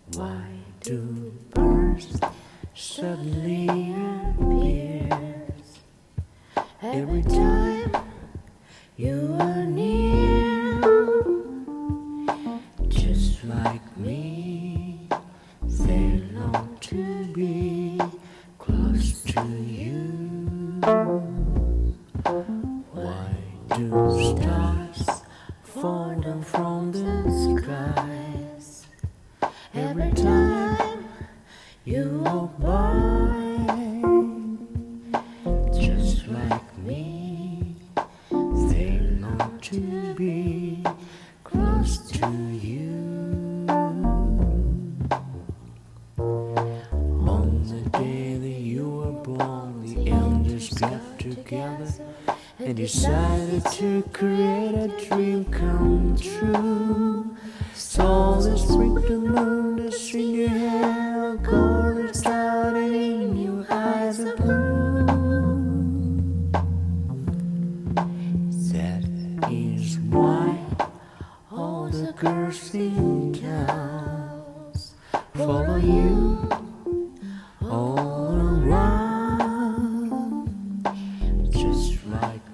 Why do birds suddenly appear every time you are near? Just like me, they long to be close to you. Why do stars fall down from the skies every time you walk by? Just like me, they long to be close to you. On the day that you were born, the elders got together and decided to create a dream come true. Saw the sprinkle moon, the string your hair, a golden star, and in your eyes a blue. That is why all the girls in towns follow you all around. Just like